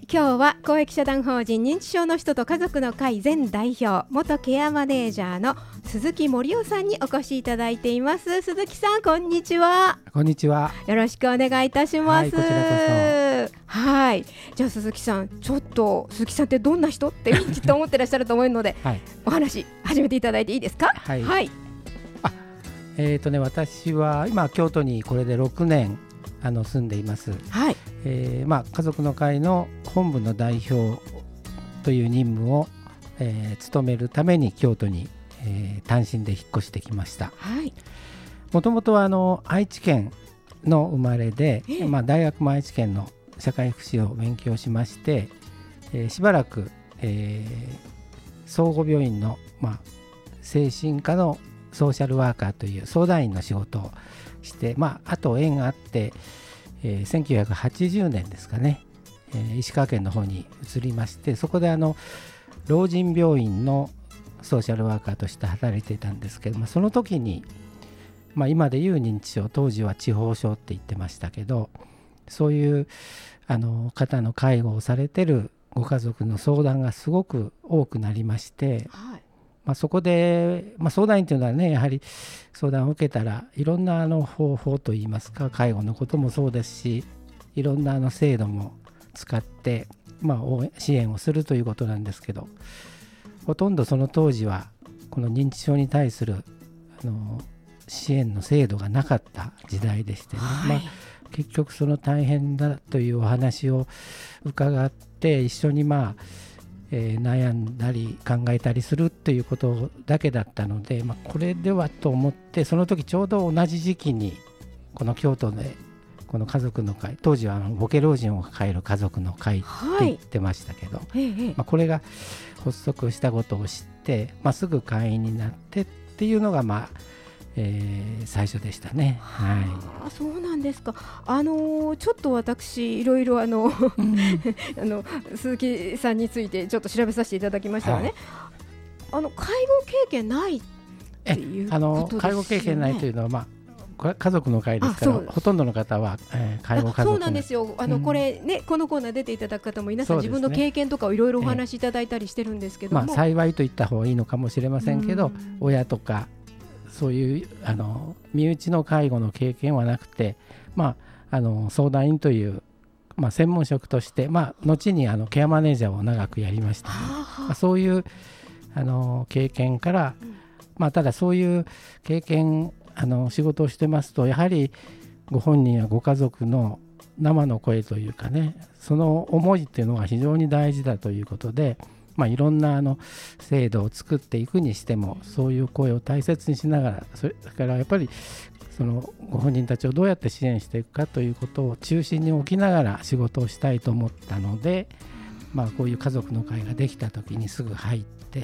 今日は公益社団法人認知症の人と家族の会前代表元ケアマネージャーの鈴木森夫さんにお越しいただいています。鈴木さん、こんにちは。 こんにちは。 よろしくお願いいたします。 はい、こちらこそ。 はい、じゃあ鈴木さん、ちょっと鈴木さんってどんな人ってきっと思ってらっしゃると思うので、はい、お話始めていただいていいですか？ はい、はい、私は今京都にこれで6年住んでいます。 はい。 家族の会の本部の代表という任務を、務めるために京都に、単身で引っ越してきました。もともとは愛知県の生まれで、大学も愛知県の社会福祉を勉強しまして、しばらく、総合病院の、精神科のソーシャルワーカーという相談員の仕事をして、あと縁があって、1980年ですかね、石川県の方に移りまして、そこで老人病院のソーシャルワーカーとして働いていたんですけど、その時に、今でいう認知症、当時は痴呆症って言ってましたけど、そういう方の介護をされてるご家族の相談がすごく多くなりまして、そこで、相談員というのはね、やはり相談を受けたらいろんな方法といいますか、介護のこともそうですし、いろんな制度も使って、支援をするということなんですけど、ほとんどその当時はこの認知症に対する支援の制度がなかった時代でしてね、結局その大変だというお話を伺って一緒に悩んだり考えたりするということだけだったので、これではと思って、その時ちょうど同じ時期にこの京都でこの家族の会、当時はボケ老人を抱える家族の会って言ってましたけど、これが発足したことを知って、すぐ会員になってっていうのが最初でしたね。 そうなんですか。ちょっと私いろいろ鈴木さんについてちょっと調べさせていただきましたらね、介護経験ないっていうことですよね。 介護経験ないというのは、家族の会ですから、ほとんどの方は、介護家族。 そうなんですよ。これね、このコーナー出ていただく方も皆さん自分の経験とかをいろいろお話しいただいたりしてるんですけども、 幸いと言った方がいいのかもしれませんけど、親とかそういう身内の介護の経験はなくて、相談員という、専門職として、後にケアマネージャーを長くやりましたね。そういう経験から、ただそういう経験仕事をしてますと、やはりご本人やご家族の生の声というかね、その思いっていうのが非常に大事だということで、いろんな制度を作っていくにしても、そういう声を大切にしながら、それからやっぱりそのご本人たちをどうやって支援していくかということを中心に置きながら仕事をしたいと思ったので、こういう家族の会ができた時にすぐ入って、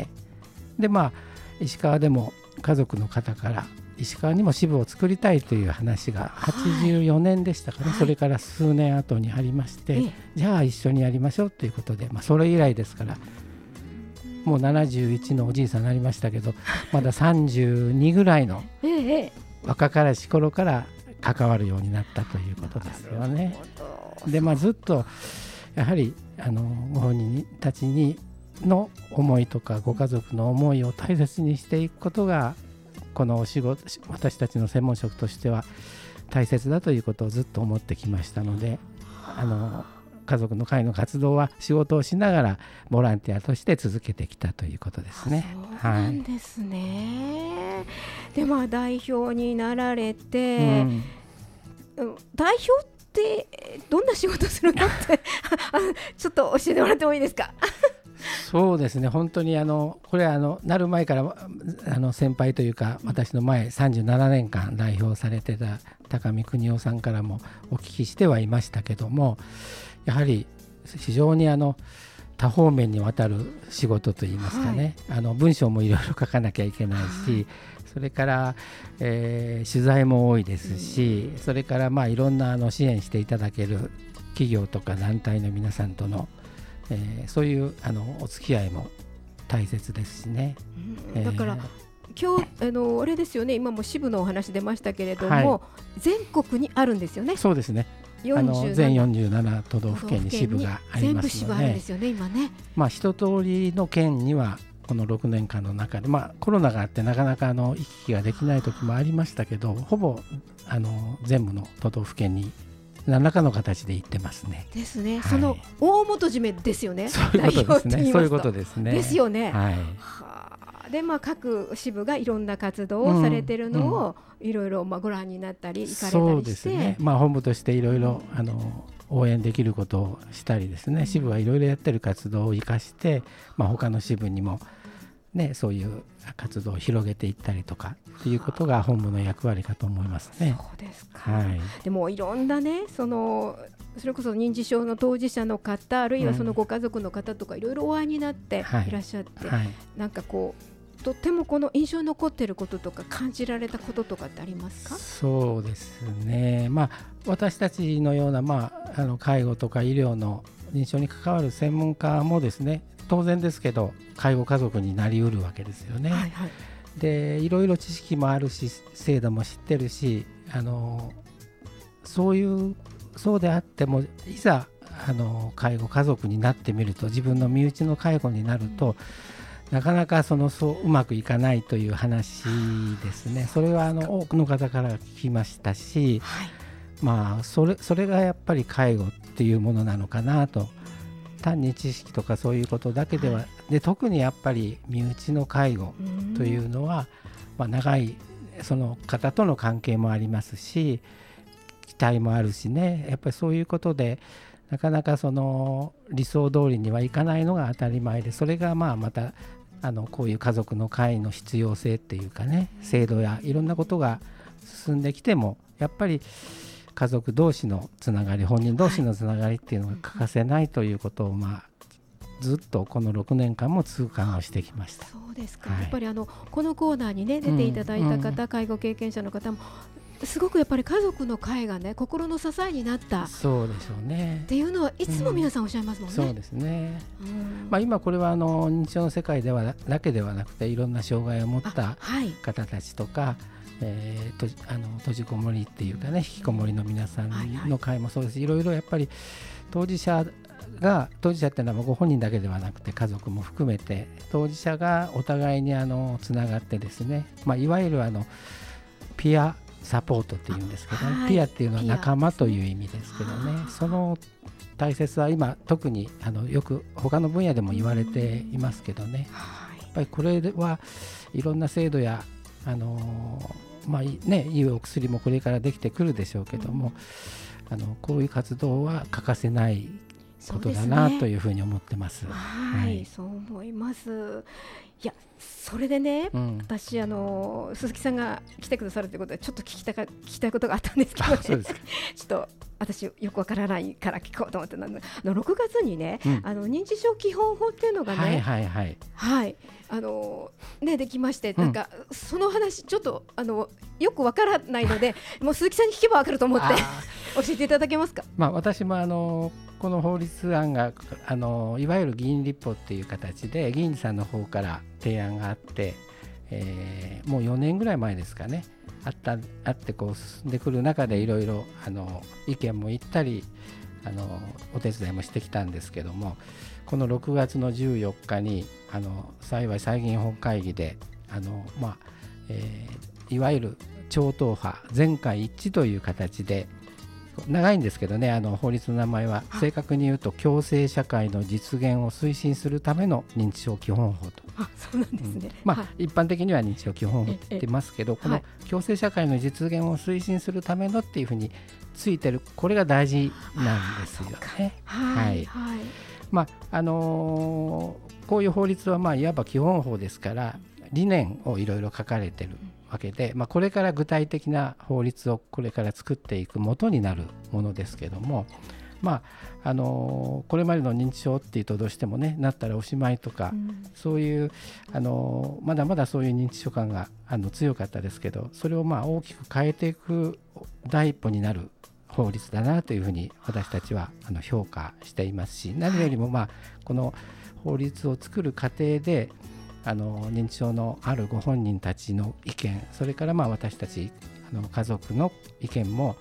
で石川でも家族の方から石川にも支部を作りたいという話が84年でしたかね、それから数年後にありまして、じゃあ一緒にやりましょうということで、それ以来ですから、もう71のおじいさんになりましたけど、まだ32ぐらいの若かりし頃から関わるようになったということですよね。で、ずっとやはりご本人たちの思いとかご家族の思いを大切にしていくことが、このお仕事、私たちの専門職としては大切だということをずっと思ってきましたので、家族の会の活動は仕事をしながらボランティアとして続けてきたということですね。 そうなんですね。で、代表になられて、代表ってどんな仕事するのってちょっと教えてもらってもいいですか？ そうですね、本当にこれはなる前から先輩というか、私の前37年間代表されてた高見邦夫さんからもお聞きしてはいましたけども、やはり非常に多方面にわたる仕事といいますかね、文章もいろいろ書かなきゃいけないし、それから、取材も多いですし、それからいろんな支援していただける企業とか団体の皆さんとのそういうお付き合いも大切ですしね。 だから今日あれですよね、今も支部のお話出ましたけれども、全国にあるんですよね。 そうですね。 全47都道府県に支部がありますので、 全部支部あるんですよね今ね。 一通りの県にはこの6年間の中で、コロナがあってなかなか行き来ができない時もありましたけど、ほぼ全部の都道府県に何らかの形で行ってますね。 ですね、その大元締めですよね。 そういうことですね。そういうことですね。 ですよね。 はい。 で各支部がいろんな活動をされてるのをいろいろご覧になったり行かれたりして、 そうですね。本部としていろいろ応援できることをしたりですね、支部はいろいろやってる活動を生かして、他の支部にもね、そういう活動を広げていったりとかっていうことが本部の役割かと思いますね。 そうですか。でもいろんなね、それこそ認知症の当事者の方、あるいはそのご家族の方とかいろいろお会いになっていらっしゃって、なんかとってもこの印象に残っていることとか感じられたこととかってありますか？ そうですね、私たちのような、介護とか医療の認知症に関わる専門家もですね、当然ですけど介護家族になりうるわけですよね。でいろいろ知識もあるし制度も知ってるし、そうであってもいざ介護家族になってみると、自分の身内の介護になると、なかなかそううまくいかないという話ですね。それは多くの方から聞きましたし、それがやっぱり介護っていうものなのかなと。単に知識とかそういうことだけでは、で特にやっぱり身内の介護というのは、長いその方との関係もありますし、期待もあるしね、やっぱりそういうことでなかなか理想通りにはいかないのが当たり前で、それがまたこういう家族の会の必要性っていうかね、制度やいろんなことが進んできても、やっぱり家族同士のつながり、本人同士のつながりっていうのが欠かせないということを、ずっとこの6年間も痛感をしてきました。 そうですか。やっぱりこのコーナーにね出ていただいた方、介護経験者の方もすごくやっぱり家族の会がね、心の支えになった。 そうでしょうね。 っていうのはいつも皆さんおっしゃいますもんね。 そうですね。今これは認知症の世界ではだけではなくて、いろんな障害を持った方たちとか、閉じこもりっていうかね、引きこもりの皆さんの会もそうですし、いろいろやっぱり当事者っていうのはご本人だけではなくて家族も含めて、当事者がお互いにつながってですね、いわゆるピアサポートっていうんですけど、ピアっていうのは仲間という意味ですけどね、その大切は今特によく他の分野でも言われていますけどね、やっぱりこれはいろんな制度やいいお薬もこれからできてくるでしょうけども、こういう活動は欠かせないことだなというふうに思ってます。 そう思います。いや、それでね、私鈴木さんが来てくださるということでちょっと聞きたいことがあったんですけど、 そうですか。 ちょっと私よくわからないから聞こうと思って、6月にね、認知症基本法っていうのがね、できまして、なんかその話ちょっとよくわからないので、もう鈴木さんに聞けばわかると思って教えていただけますか？ 私もこの法律案がいわゆる議員立法っていう形で議員さんの方から提案があって、もう4年ぐらい前ですかね、あって進んでくる中でいろいろ意見も言ったりお手伝いもしてきたんですけども、この6月の14日に幸い参議院本会議でいわゆる超党派全会一致という形で、長いんですけどね、法律の名前は正確に言うと共生社会の実現を推進するための認知症基本法と。 そうなんですね。 一般的には認知症基本法って言ってますけど、この共生社会の実現を推進するためのっていうふうについてる、これが大事なんですよね。こういう法律はいわば基本法ですから、理念をいろいろ書かれてるわけで、これから具体的な法律をこれから作っていく元になるものですけども、これまでの認知症っていうとどうしてもね、なったらおしまいとか、そういうまだまだそういう認知症感が強かったですけど、それを大きく変えていく第一歩になる法律だなというふうに私たちは評価していますし、何よりもこの法律を作る過程で認知症のあるご本人たちの意見、それから私たち家族の意見も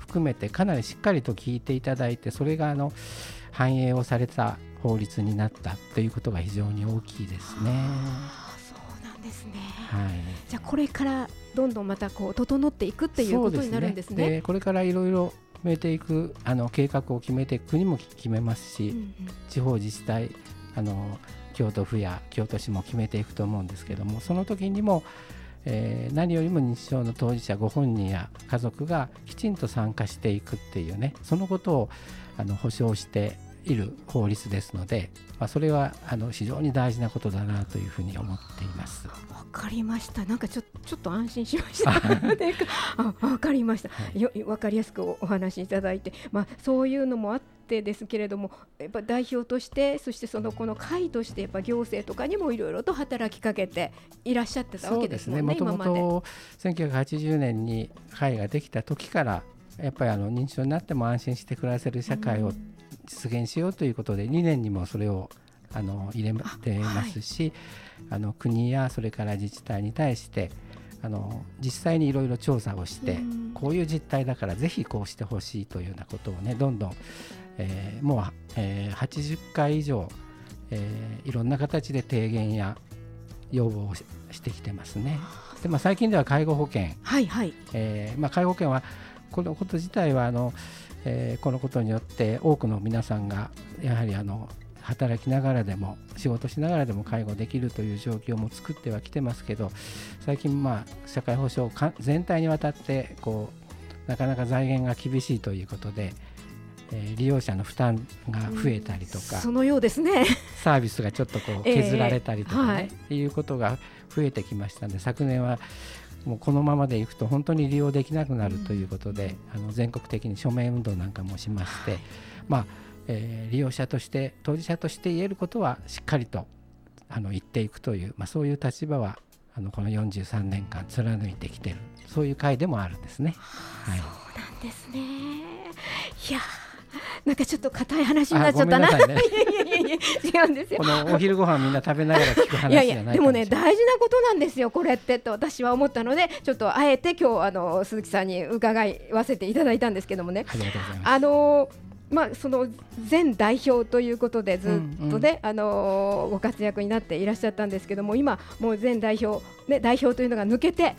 含めてかなりしっかりと聞いていただいて、それが反映をされた法律になったということが非常に大きいですね。 そうなんですね、 はい、 じゃあこれからどんどんまた整っていくっていうことになるんですね。 でこれからいろいろ決めていく計画を決めていく国も決めますし、地方自治体京都府や京都市も決めていくと思うんですけども、その時にも、何よりも認知症の当事者ご本人や家族がきちんと参加していくっていうね、そのことを保障している法律ですので、それは非常に大事なことだなというふうに思っています。 わかりました。なんかちょっと安心しましたわかりました、はい、わかりやすくお話しいただいて、そういうのもあってですけれども、やっぱ代表として、そしてこの会としてやっぱ行政とかにもいろいろと働きかけていらっしゃってたわけですもんね。 もともと1980年に会ができた時からやっぱり認知症になっても安心して暮らせる社会を実現しようということで、2年にもそれを入れてますし、国やそれから自治体に対して実際にいろいろ調査をして、こういう実態だからぜひこうしてほしいというようなことをね、どんどん、もう、80回以上、いろんな形で提言や要望をしてきてますね。で、最近では介護保険、介護保険はこのこと自体はこのことによって多くの皆さんがやはり働きながらでも仕事しながらでも介護できるという状況も作ってはきてますけど、最近社会保障全体にわたってなかなか財源が厳しいということで、利用者の負担が増えたりとか、 そのようですね。 サービスがちょっと削られたりとかね、いうことが増えてきましたので、昨年はもうこのままでいくと本当に利用できなくなるということで、全国的に署名運動なんかもしまして、利用者として当事者として言えることはしっかりと言っていくという、そういう立場はこの43年間貫いてきている、そういう会でもあるんですね。はい、そうなんですね。いや、なんかちょっと硬い話になっちゃったな。違うんですよ。 このお昼ご飯みんな食べながら聞く話じゃないでもね、大事なことなんですよこれってと私は思ったので、ちょっとあえて今日鈴木さんに伺わせていただいたんですけどもね。 ありがとうございます。 その前代表ということでずっとね、ご活躍になっていらっしゃったんですけども、今もう前代表、代表というのが抜けて、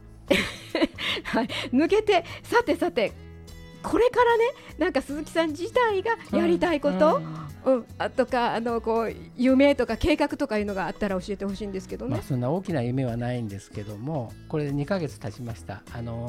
抜けて、さてこれからね、なんか鈴木さん自体がやりたいこと、とか夢とか計画とかいうのがあったら教えてほしいんですけどね。 そんな大きな夢はないんですけども、これで2ヶ月経ちました。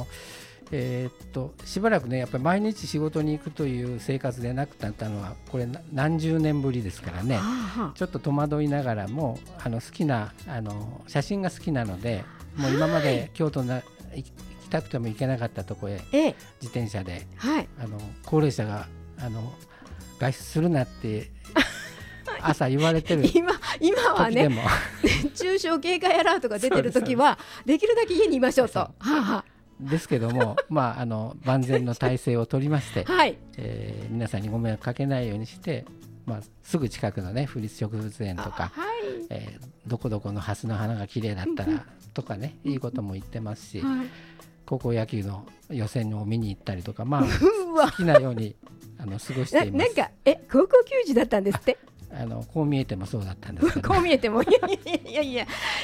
しばらくね、やっぱり毎日仕事に行くという生活でなくなったのはこれ何十年ぶりですからね、ちょっと戸惑いながらも好きな写真が好きなので、もう今まで京都行きたくても行けなかったところへ自転車で、高齢者が外出するなって朝言われてる今はね、熱中症警戒アラートが出てるときはできるだけ家にいましょうと。 ですけども、万全の体制を取りまして、皆さんにご迷惑かけないようにして、すぐ近くのね府立植物園とか、どこどこのハスの花が綺麗だったらとかね、いいことも言ってますし、高校野球の予選を見に行ったりとか、好きなように過ごしています。 なんか高校球児だったんですって。 こう見えてもそうだったんですけど、 こう見えてもいや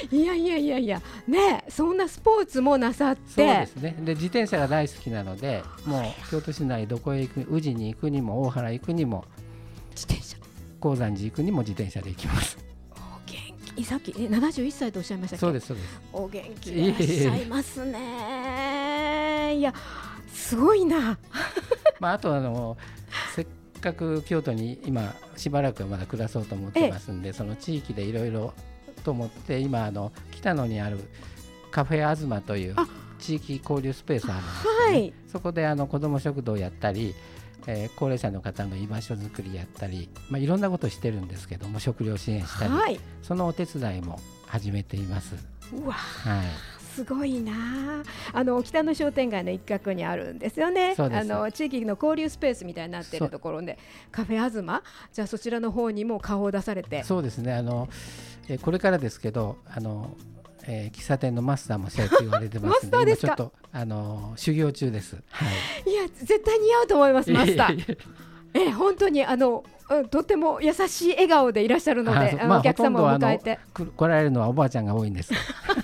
ね、そんなスポーツもなさって。 そうですね。で自転車が大好きなので、もう京都市内どこへ行く、宇治に行くにも大原行くにも自転車、 高山寺行くにも自転車で行きます。 お元気、さっき71歳とおっしゃいましたっけ。 そうですそうです。 お元気でいらっしゃいますね。いやすごいな。 あとせっかく京都に今しばらくはまだ暮らそうと思ってますんで、その地域でいろいろと思って今北野にあるカフェあずまという地域交流スペースあるんですけど、そこで子ども食堂やったり、高齢者の方の居場所づくりやったり、いろんなことしてるんですけども、食料支援したり、そのお手伝いも始めています。 うわ、すごいな。北野商店街の一角にあるんですよね。地域の交流スペースみたいになっているところで、カフェあずま、じゃあそちらの方にも顔を出されて。 そうですね。これからですけど喫茶店のマスターもしたいと言われてますので今ちょっと修行中です、はい、 いや絶対似合うと思いますマスター本当にとても優しい笑顔でいらっしゃるのでお客様を迎えて来られるのはおばあちゃんが多いんです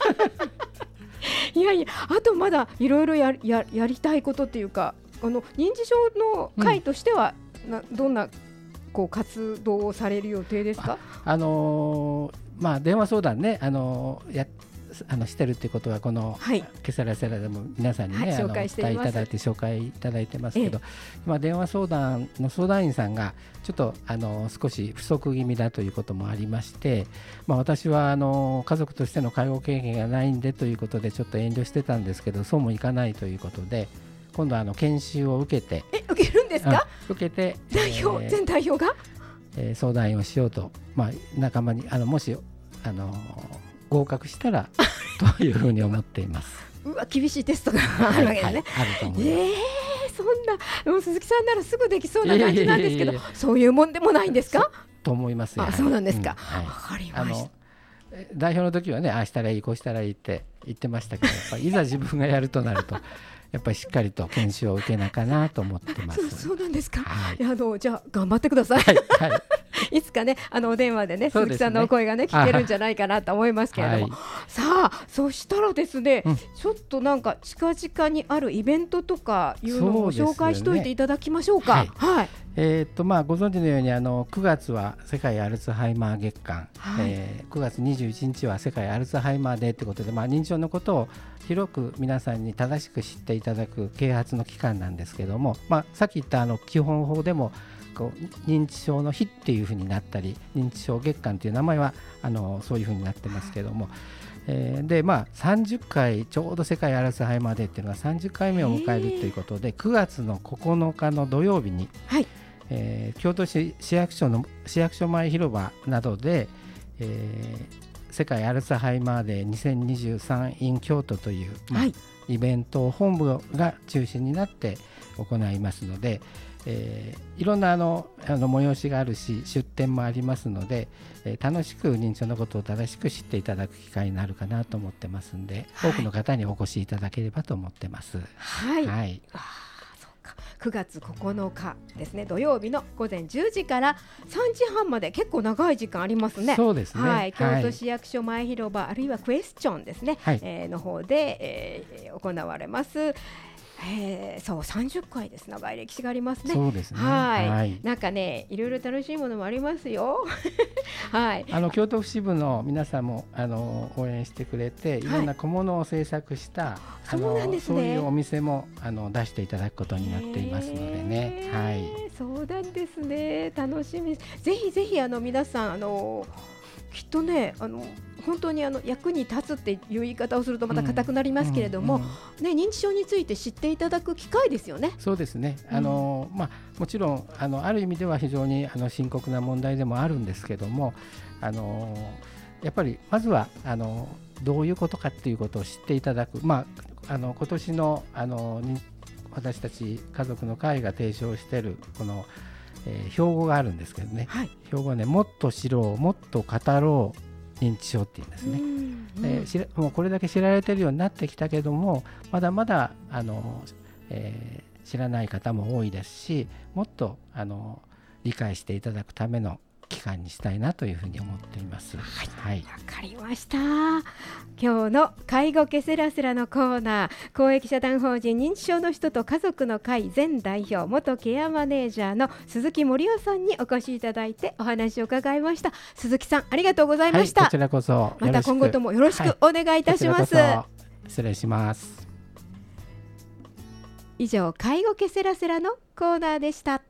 いやいやあとまだいろいろやりたいことっていうか認知症の会としては、どんなこう活動をされる予定ですか？ 電話相談ねしてるっていうことはこの、ケセラセラでも皆さんにね、 紹介しています。 紹介いただいてますけど、今電話相談の相談員さんがちょっと少し不足気味だということもありまして、私は家族としての介護経験がないんでということでちょっと遠慮してたんですけど、そうもいかないということで今度研修を受けて受けるんですか？ 受けて全代表が、 相談員をしようと、仲間にもし合格したらというふうに思っています。 うわ厳しいテストがあるわけですね。 あると思います。 そんなでも鈴木さんならすぐできそうな感じなんですけど、そういうもんでもないんですか？ と思いますよ。 そうなんですか。わかりました。 代表の時はね、ああしたらいいこうしたらいいって言ってましたけど、やっぱいざ自分がやるとなるとやっぱりしっかりと研修を受けなかなと思ってます。 そうなんですか。じゃあ頑張ってください。いつかねお電話でね鈴木さんのお声がね聞けるんじゃないかなと思いますけれども、さあそしたらですね、ちょっとなんか近々にあるイベントとかいうのを紹介しといていただきましょうか。 ご存知のように9月は世界アルツハイマー月間、9月21日は世界アルツハイマーデーということで、認知症のことを広く皆さんに正しく知っていただく啓発の期間なんですけども、さっき言った基本法でも認知症の日っていうふうになったり認知症月間という名前はそういうふうになってますけども、で30回ちょうど世界アルツハイマーデーっていうのが30回目を迎えるということで、9月の9日の土曜日に、京都市市役所前広場などで、世界アルツハイマーデー2023 in 京都という、イベント本部が中心になって行いますので、いろんな催しがあるし出展もありますので、楽しく認知症のことを正しく知っていただく機会になるかなと思ってますので、多くの方にお越しいただければと思ってます。 9月9日ですね、土曜日の午前10時から3時半まで結構長い時間ありますね。 そうですね。 京都市役所前広場、あるいはクエスチョンですね、の方で、行われます。そう30回です。長い歴史がありますね。 そうですね。 なんかねいろいろ楽しいものもありますよ。 京都府支部の皆さんも応援してくれて、いろんな小物を制作した、そういうお店も出していただくことになっていますのでね。 そうなんですね。楽しみです。ぜひぜひ皆さんきっとね本当に役に立つっていう言い方をするとまた硬くなりますけれども、認知症について知っていただく機会ですよね。 そうですね。もちろんある意味では非常に深刻な問題でもあるんですけども、やっぱりまずはどういうことかっていうことを知っていただく、今年の私たち家族の会が提唱しているこの標語があるんですけどね、標語はね、もっと知ろうもっと語ろう認知症っていうんですね。もうこれだけ知られているようになってきたけども、まだまだ知らない方も多いですし、もっと理解していただくための期間にしたいなというふうに思っています。わかりました。今日の介護ケセラセラのコーナー、公益社団法人認知症の人と家族の会前代表、元ケアマネージャーの鈴木森夫さんにお越しいただいてお話を伺いました。鈴木さんありがとうございました。 こちらこそまた今後ともよろしくお願いいたします。 失礼します。 以上、介護ケセラセラのコーナーでした。